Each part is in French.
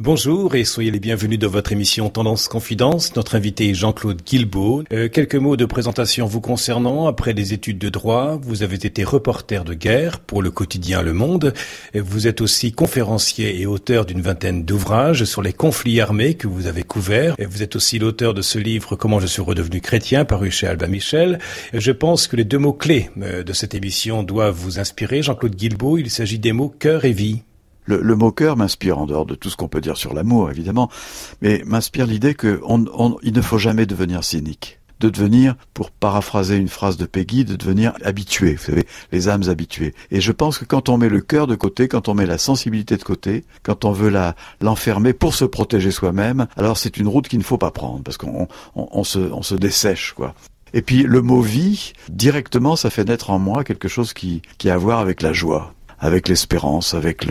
Bonjour et soyez les bienvenus dans votre émission Tendance Confidence. Notre invité est Jean-Claude Guilbault. Quelques mots de présentation vous concernant. Après des études de droit, vous avez été reporter de guerre pour le quotidien Le Monde. Vous êtes aussi conférencier et auteur d'une vingtaine d'ouvrages sur les conflits armés que vous avez couverts. Vous êtes aussi l'auteur de ce livre Comment je suis redevenu chrétien, paru chez Albin Michel. Je pense que les deux mots clés de cette émission doivent vous inspirer. Jean-Claude Guilbault, il s'agit des mots cœur et vie. Le mot cœur m'inspire, en dehors de tout ce qu'on peut dire sur l'amour, évidemment, mais m'inspire l'idée il ne faut jamais devenir cynique. De devenir, pour paraphraser une phrase de Peggy, de devenir habitué, vous savez, les âmes habituées. Et je pense que quand on met le cœur de côté, quand on met la sensibilité de côté, quand on veut l'enfermer pour se protéger soi-même, alors c'est une route qu'il ne faut pas prendre, parce qu'on se dessèche, quoi. Et puis le mot vie, directement, ça fait naître en moi quelque chose qui a à voir avec la joie, avec l'espérance, avec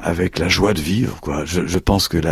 la joie de vivre, quoi. Je pense que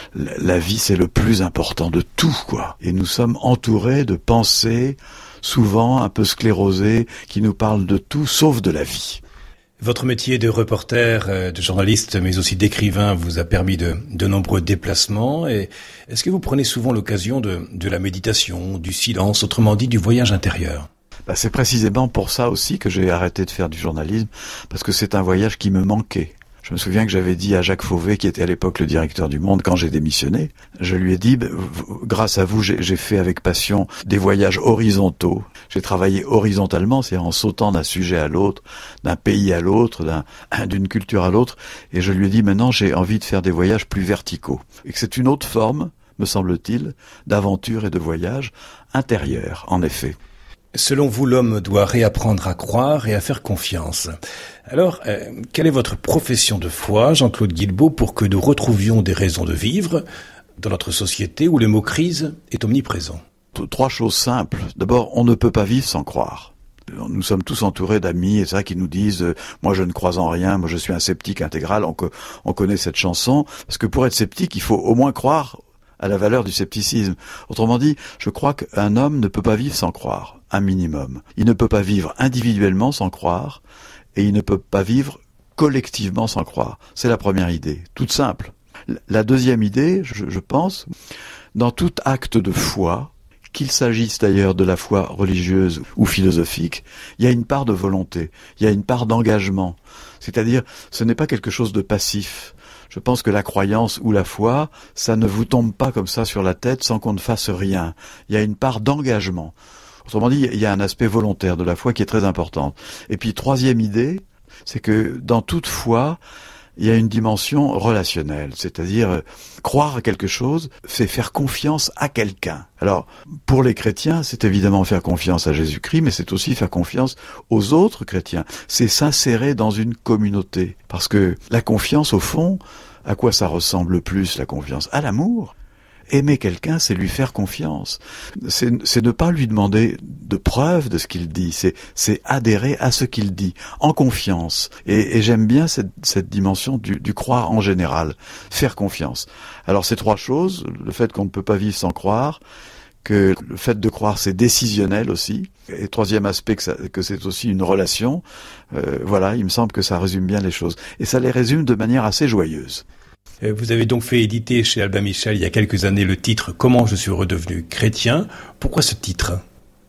la vie, c'est le plus important de tout, quoi. Et nous sommes entourés de pensées, souvent un peu sclérosées, qui nous parlent de tout sauf de la vie. Votre métier de reporter, de journaliste, mais aussi d'écrivain vous a permis de nombreux déplacements. Et est-ce que vous prenez souvent l'occasion de la méditation, du silence, autrement dit du voyage intérieur ? C'est précisément pour ça aussi que j'ai arrêté de faire du journalisme, parce que c'est un voyage qui me manquait. Je me souviens que j'avais dit à Jacques Fauvet, qui était à l'époque le directeur du Monde, quand j'ai démissionné, je lui ai dit, grâce à vous, j'ai fait avec passion des voyages horizontaux. J'ai travaillé horizontalement, c'est-à-dire en sautant d'un sujet à l'autre, d'un pays à l'autre, d'une culture à l'autre. Et je lui ai dit, maintenant, j'ai envie de faire des voyages plus verticaux. Et que c'est une autre forme, me semble-t-il, d'aventure et de voyage intérieur, en effet. Selon vous, l'homme doit réapprendre à croire et à faire confiance. Alors, quelle est votre profession de foi, Jean-Claude Guilbault, pour que nous retrouvions des raisons de vivre dans notre société où le mot crise est omniprésent ? 3 choses simples. D'abord, on ne peut pas vivre sans croire. Nous sommes tous entourés d'amis et ça qui nous disent moi je ne crois en rien, moi je suis un sceptique intégral. On connaît cette chanson parce que pour être sceptique, il faut au moins croire à la valeur du scepticisme. Autrement dit, je crois qu'un homme ne peut pas vivre sans croire, un minimum. Il ne peut pas vivre individuellement sans croire, et il ne peut pas vivre collectivement sans croire. C'est la première idée, toute simple. La deuxième idée, je pense, dans tout acte de foi, qu'il s'agisse d'ailleurs de la foi religieuse ou philosophique, il y a une part de volonté, il y a une part d'engagement. C'est-à-dire, ce n'est pas quelque chose de passif. Je pense que la croyance ou la foi, ça ne vous tombe pas comme ça sur la tête sans qu'on ne fasse rien. Il y a une part d'engagement. Autrement dit, il y a un aspect volontaire de la foi qui est très important. Et puis, troisième idée, c'est que dans toute foi, il y a une dimension relationnelle. C'est-à-dire, croire à quelque chose, c'est faire confiance à quelqu'un. Alors, pour les chrétiens, c'est évidemment faire confiance à Jésus-Christ, mais c'est aussi faire confiance aux autres chrétiens. C'est s'insérer dans une communauté. Parce que la confiance, au fond, à quoi ça ressemble le plus, la confiance ? À l'amour. Aimer quelqu'un, c'est lui faire confiance. C'est ne pas lui demander de preuves de ce qu'il dit. C'est adhérer à ce qu'il dit, en confiance. Et j'aime bien cette dimension du croire en général. Faire confiance. Alors ces 3 choses, le fait qu'on ne peut pas vivre sans croire, que le fait de croire c'est décisionnel aussi, et troisième aspect que c'est aussi une relation, voilà, il me semble que ça résume bien les choses. Et ça les résume de manière assez joyeuse. Vous avez donc fait éditer chez Albin Michel il y a quelques années le titre « Comment je suis redevenu chrétien ». Pourquoi ce titre ?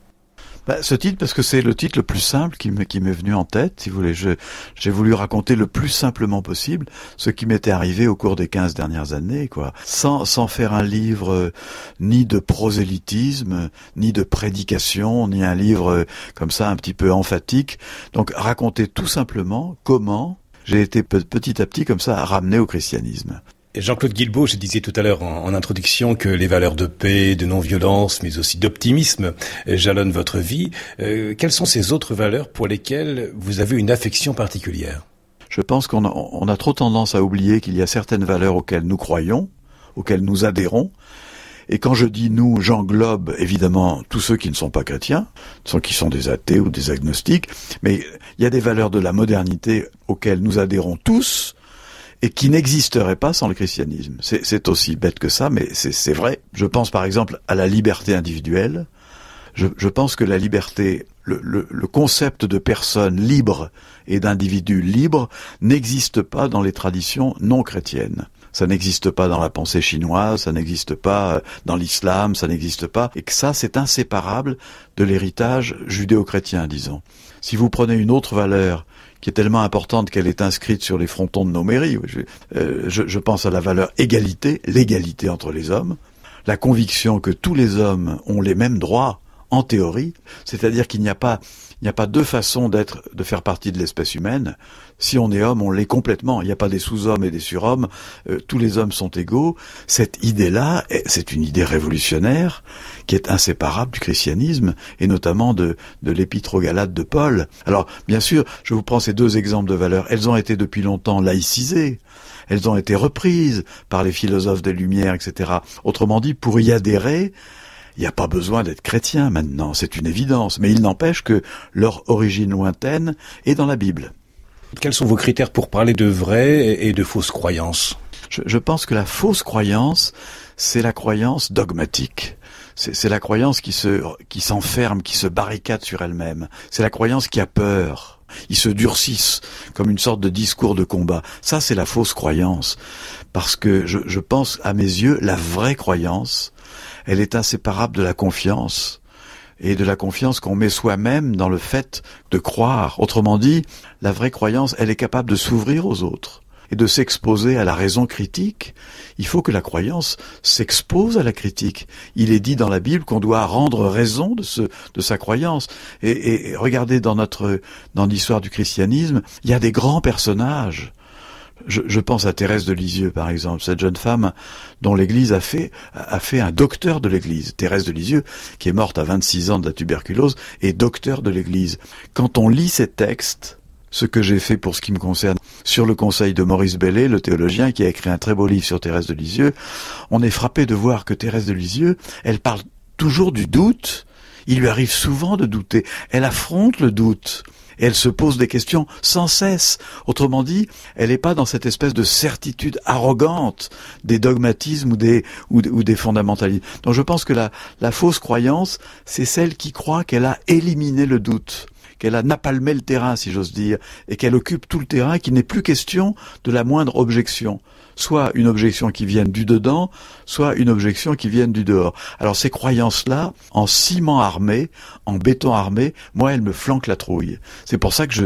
Ce titre, parce que c'est le titre le plus simple qui m'est venu en tête, si vous voulez. J'ai voulu raconter le plus simplement possible ce qui m'était arrivé au cours des 15 dernières années, quoi. Sans faire un livre ni de prosélytisme, ni de prédication, ni un livre comme ça un petit peu emphatique. Donc raconter tout simplement comment j'ai été petit à petit comme ça ramené au christianisme. Et Jean-Claude Guilbault, je disais tout à l'heure en introduction que les valeurs de paix, de non-violence, mais aussi d'optimisme jalonnent votre vie. Quelles sont ces autres valeurs pour lesquelles vous avez une affection particulière ? Je pense qu'on a trop tendance à oublier qu'il y a certaines valeurs auxquelles nous croyons, auxquelles nous adhérons. Et quand je dis nous, j'englobe évidemment tous ceux qui ne sont pas chrétiens, qui sont des athées ou des agnostiques, mais il y a des valeurs de la modernité auxquelles nous adhérons tous et qui n'existeraient pas sans le christianisme. C'est aussi bête que ça, mais c'est vrai. Je pense par exemple à la liberté individuelle. Je pense que la liberté, le concept de personne libre et d'individu libre n'existe pas dans les traditions non chrétiennes. Ça n'existe pas dans la pensée chinoise, ça n'existe pas dans l'islam, ça n'existe pas. Et que ça, c'est inséparable de l'héritage judéo-chrétien, disons. Si vous prenez une autre valeur qui est tellement importante qu'elle est inscrite sur les frontons de nos mairies, je pense à la valeur égalité, l'égalité entre les hommes, la conviction que tous les hommes ont les mêmes droits, en théorie, c'est-à-dire qu'il n'y a pas deux façons de faire partie de l'espèce humaine. Si on est homme, on l'est complètement. Il n'y a pas des sous-hommes et des surhommes. Tous les hommes sont égaux. Cette idée-là, c'est une idée révolutionnaire qui est inséparable du christianisme et notamment de l'épître aux Galates de Paul. Alors, bien sûr, je vous prends ces deux exemples de valeurs. Elles ont été depuis longtemps laïcisées. Elles ont été reprises par les philosophes des Lumières, etc. Autrement dit, pour y adhérer, il n'y a pas besoin d'être chrétien maintenant, c'est une évidence. Mais il n'empêche que leur origine lointaine est dans la Bible. Quels sont vos critères pour parler de vraies et de fausses croyances ? Je pense que la fausse croyance, c'est la croyance dogmatique. C'est la croyance qui s'enferme, qui se barricade sur elle-même. C'est la croyance qui a peur. Ils se durcissent comme une sorte de discours de combat. Ça, c'est la fausse croyance. Parce que je pense, à mes yeux, la vraie croyance, elle est inséparable de la confiance, et de la confiance qu'on met soi-même dans le fait de croire. Autrement dit, la vraie croyance, elle est capable de s'ouvrir aux autres et de s'exposer à la raison critique. Il faut que la croyance s'expose à la critique. Il est dit dans la Bible qu'on doit rendre raison de sa croyance. Et regardez dans l'histoire du christianisme, il y a des grands personnages. Je pense à Thérèse de Lisieux, par exemple, cette jeune femme dont l'Église a fait un docteur de l'Église. Thérèse de Lisieux, qui est morte à 26 ans de la tuberculose, est docteur de l'Église. Quand on lit ces textes, ce que j'ai fait pour ce qui me concerne, sur le conseil de Maurice Bellay, le théologien, qui a écrit un très beau livre sur Thérèse de Lisieux, on est frappé de voir que Thérèse de Lisieux, elle parle toujours du doute. Il lui arrive souvent de douter. Elle affronte le doute. Et elle se pose des questions sans cesse. Autrement dit, elle n'est pas dans cette espèce de certitude arrogante des dogmatismes ou des fondamentalismes. Donc je pense que la fausse croyance, c'est celle qui croit qu'elle a éliminé le doute, qu'elle a napalmé le terrain, si j'ose dire, et qu'elle occupe tout le terrain, et qu'il n'est plus question de la moindre objection. Soit une objection qui vienne du dedans, soit une objection qui vienne du dehors. Alors ces croyances-là, en ciment armé, en béton armé, moi elles me flanquent la trouille. C'est pour ça que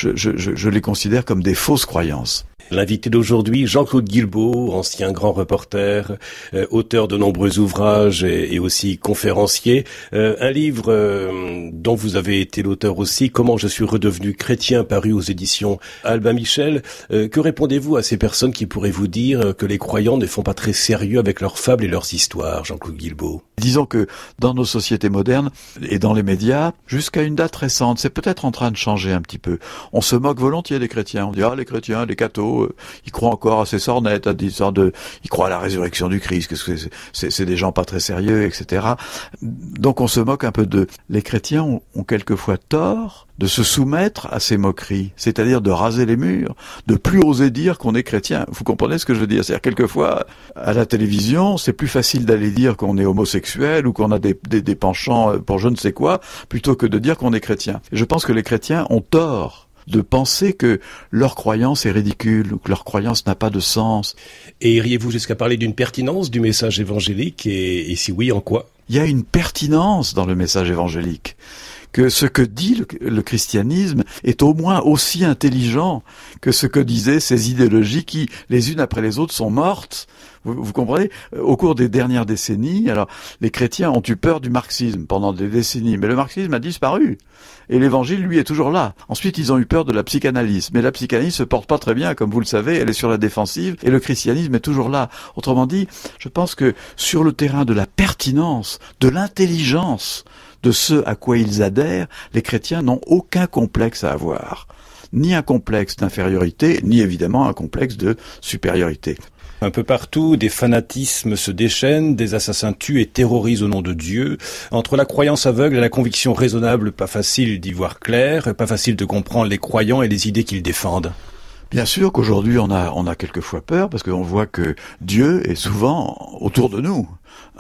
je les considère comme des fausses croyances. L'invité d'aujourd'hui, Jean-Claude Guilbault, ancien grand reporter, auteur de nombreux ouvrages et aussi conférencier. Un livre dont vous avez été l'auteur aussi, Comment je suis redevenu chrétien, paru aux éditions Albin Michel. Que répondez-vous à ces personnes qui pourraient vous dire que les croyants ne font pas très sérieux avec leurs fables et leurs histoires, Jean-Claude Guilbault? Disons que dans nos sociétés modernes et dans les médias, jusqu'à une date récente, c'est peut-être en train de changer un petit peu. On se moque volontiers des chrétiens. On dit, les chrétiens, les cathos, ils croient encore à ces sornettes, ils croient à la résurrection du Christ, que c'est des gens pas très sérieux, etc. Donc on se moque un peu d'eux. Les chrétiens ont quelquefois tort de se soumettre à ces moqueries, c'est-à-dire de raser les murs, de plus oser dire qu'on est chrétien. Vous comprenez ce que je veux dire? C'est-à-dire quelquefois, à la télévision, c'est plus facile d'aller dire qu'on est homosexuel ou qu'on a des penchants pour je ne sais quoi, plutôt que de dire qu'on est chrétien. Et je pense que les chrétiens ont tort de penser que leur croyance est ridicule ou que leur croyance n'a pas de sens. Et iriez-vous jusqu'à parler d'une pertinence du message évangélique et si oui, en quoi? Il y a une pertinence dans le message évangélique. Que ce que dit le christianisme est au moins aussi intelligent que ce que disaient ces idéologies qui, les unes après les autres, sont mortes. Vous comprenez? Au cours des dernières décennies, alors les chrétiens ont eu peur du marxisme pendant des décennies, mais le marxisme a disparu. Et l'évangile, lui, est toujours là. Ensuite, ils ont eu peur de la psychanalyse. Mais la psychanalyse se porte pas très bien, comme vous le savez, elle est sur la défensive, et le christianisme est toujours là. Autrement dit, je pense que sur le terrain de la pertinence, de l'intelligence, de ce à quoi ils adhèrent, les chrétiens n'ont aucun complexe à avoir. Ni un complexe d'infériorité, ni évidemment un complexe de supériorité. Un peu partout, des fanatismes se déchaînent, des assassins tuent et terrorisent au nom de Dieu. Entre la croyance aveugle et la conviction raisonnable, pas facile d'y voir clair, pas facile de comprendre les croyants et les idées qu'ils défendent. Bien sûr qu'aujourd'hui on a quelquefois peur parce qu'on voit que Dieu est souvent autour de nous,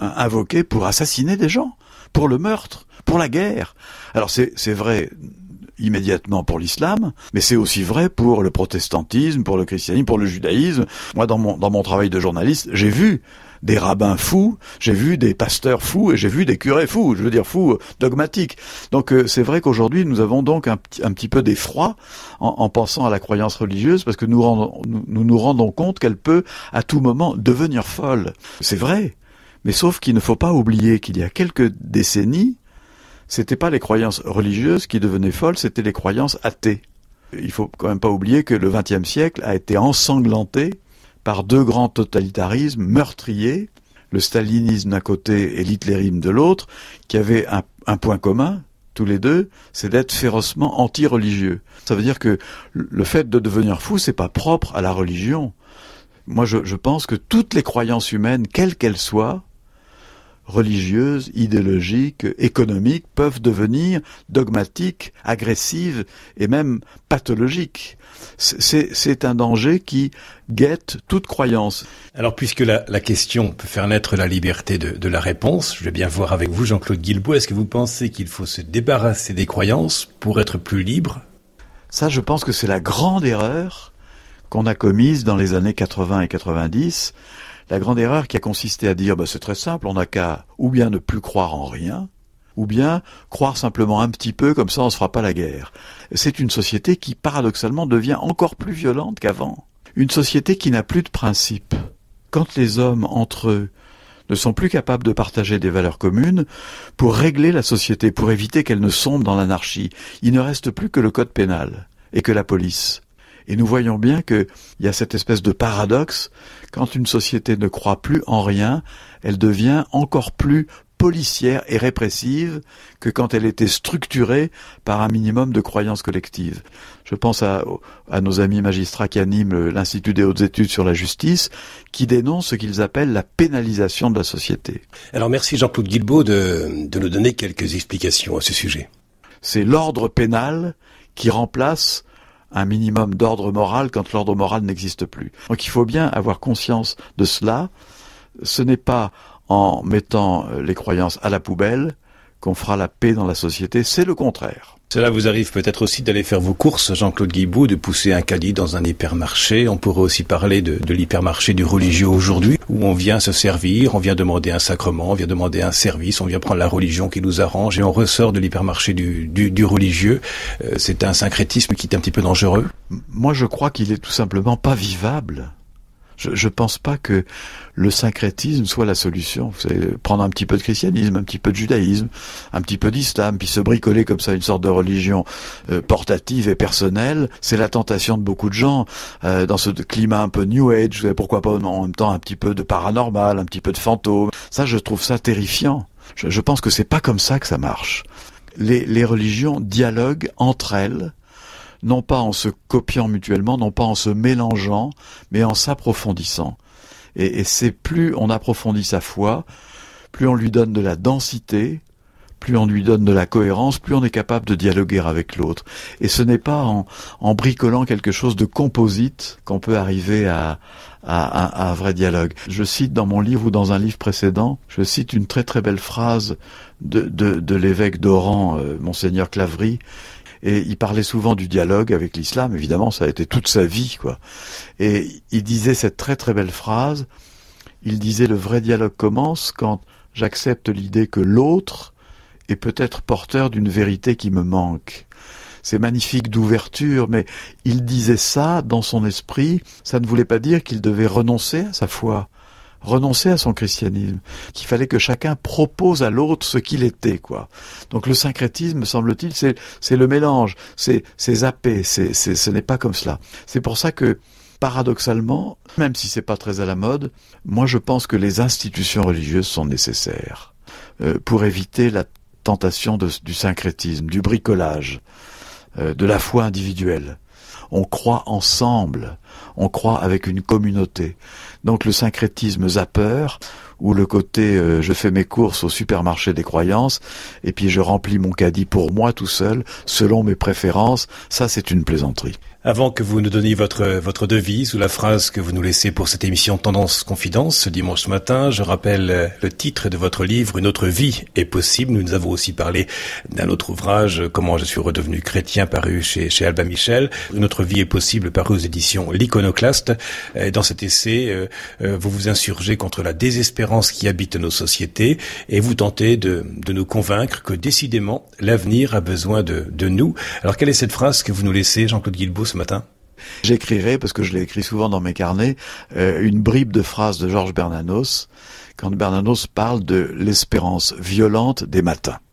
invoqué pour assassiner des gens, pour le meurtre, pour la guerre. Alors c'est vrai, immédiatement pour l'islam, mais c'est aussi vrai pour le protestantisme, pour le christianisme, pour le judaïsme. Moi, dans mon travail de journaliste, j'ai vu des rabbins fous, j'ai vu des pasteurs fous et j'ai vu des curés fous, je veux dire fous dogmatiques. Donc c'est vrai qu'aujourd'hui nous avons donc un petit peu d'effroi en pensant à la croyance religieuse, parce que nous nous rendons compte qu'elle peut à tout moment devenir folle. C'est vrai, mais sauf qu'il ne faut pas oublier qu'il y a quelques décennies, c'était pas les croyances religieuses qui devenaient folles, c'était les croyances athées. Il faut quand même pas oublier que le XXe siècle a été ensanglanté par deux grands totalitarismes meurtriers, le stalinisme d'un côté et l'hitlérisme de l'autre, qui avaient un point commun, tous les deux, c'est d'être férocement anti-religieux. Ça veut dire que le fait de devenir fou, c'est pas propre à la religion. Moi, je pense que toutes les croyances humaines, quelles qu'elles soient, religieuses, idéologiques, économiques, peuvent devenir dogmatiques, agressives et même pathologiques. C'est un danger qui guette toute croyance. Alors, puisque la question peut faire naître la liberté de la réponse, je vais bien voir avec vous, Jean-Claude Guilbault, est-ce que vous pensez qu'il faut se débarrasser des croyances pour être plus libre ? Ça, je pense que c'est la grande erreur qu'on a commise dans les années 80 et 90, la grande erreur qui a consisté à dire c'est très simple, on n'a qu'à ou bien ne plus croire en rien, ou bien croire simplement un petit peu, comme ça on ne se fera pas la guerre. C'est une société qui paradoxalement devient encore plus violente qu'avant. Une société qui n'a plus de principes. Quand les hommes entre eux ne sont plus capables de partager des valeurs communes, pour régler la société, pour éviter qu'elle ne sombre dans l'anarchie, il ne reste plus que le code pénal et que la police. Et nous voyons bien qu'il y a cette espèce de paradoxe, quand une société ne croit plus en rien, elle devient encore plus policière et répressive que quand elle était structurée par un minimum de croyances collectives. Je pense à nos amis magistrats qui animent l'Institut des hautes études sur la justice, qui dénoncent ce qu'ils appellent la pénalisation de la société. Alors merci Jean-Claude Guilbault de nous donner quelques explications à ce sujet. C'est l'ordre pénal qui remplace un minimum d'ordre moral quand l'ordre moral n'existe plus. Donc il faut bien avoir conscience de cela. Ce n'est pas en mettant les croyances à la poubelle qu'on fera la paix dans la société, c'est le contraire. Cela vous arrive peut-être aussi d'aller faire vos courses, Jean-Claude Guilbault, de pousser un caddie dans un hypermarché. On pourrait aussi parler de l'hypermarché du religieux aujourd'hui, où on vient se servir, on vient demander un sacrement, on vient demander un service, on vient prendre la religion qui nous arrange et on ressort de l'hypermarché du religieux. C'est un syncrétisme qui est un petit peu dangereux. Moi, je crois qu'il est tout simplement pas vivable. Je pense pas que le syncrétisme soit la solution. Vous savez, prendre un petit peu de christianisme, un petit peu de judaïsme, un petit peu d'islam, puis se bricoler comme ça une sorte de religion portative et personnelle, c'est la tentation de beaucoup de gens dans ce climat un peu New Age. Vous savez, pourquoi pas en même temps un petit peu de paranormal, un petit peu de fantôme. Ça, je trouve ça terrifiant. Je pense que c'est pas comme ça que ça marche. Les religions dialoguent entre elles, non pas en se copiant mutuellement, non pas en se mélangeant, mais en s'approfondissant. Et c'est plus on approfondit sa foi, plus on lui donne de la densité, plus on lui donne de la cohérence, plus on est capable de dialoguer avec l'autre. Et ce n'est pas en bricolant quelque chose de composite qu'on peut arriver à un vrai dialogue. Je cite dans mon livre ou dans un livre précédent, je cite une très très belle phrase de l'évêque d'Oran, Monseigneur Claverie. Et il parlait souvent du dialogue avec l'islam, évidemment, ça a été toute sa vie, quoi. Et il disait cette très très belle phrase, il disait « Le vrai dialogue commence quand j'accepte l'idée que l'autre est peut-être porteur d'une vérité qui me manque. » C'est magnifique d'ouverture, mais il disait ça dans son esprit, ça ne voulait pas dire qu'il devait renoncer à sa foi, renoncer à son christianisme, qu'il fallait que chacun propose à l'autre ce qu'il était, quoi. Donc le syncrétisme, me semble-t-il, c'est le mélange, c'est zappé, ce n'est pas comme cela. C'est pour ça que, paradoxalement, même si c'est pas très à la mode, moi je pense que les institutions religieuses sont nécessaires pour éviter la tentation du syncrétisme, du bricolage, de la foi individuelle. On croit ensemble. on croit avec une communauté. Donc le syncrétisme zapper, ou le côté je fais mes courses au supermarché des croyances, et puis je remplis mon caddie pour moi tout seul, selon mes préférences, ça c'est une plaisanterie. Avant que vous nous donniez votre devise ou la phrase que vous nous laissez pour cette émission Tendance Confidence ce dimanche matin, je rappelle le titre de votre livre, Une autre vie est possible. Nous avons aussi parlé d'un autre ouvrage, Comment je suis redevenu chrétien, paru chez Albin Michel. Une autre vie est possible, paru aux éditions L'Iconoclaste. Dans cet essai, vous vous insurgez contre la désespérance qui habite nos sociétés et vous tentez de nous convaincre que décidément l'avenir a besoin de nous. Alors quelle est cette phrase que vous nous laissez, Jean-Claude Guilbeault, ce matin? J'écrirai, parce que je l'ai écrit souvent dans mes carnets, une bribe de phrase de Georges Bernanos, quand Bernanos parle de l'espérance violente des matins.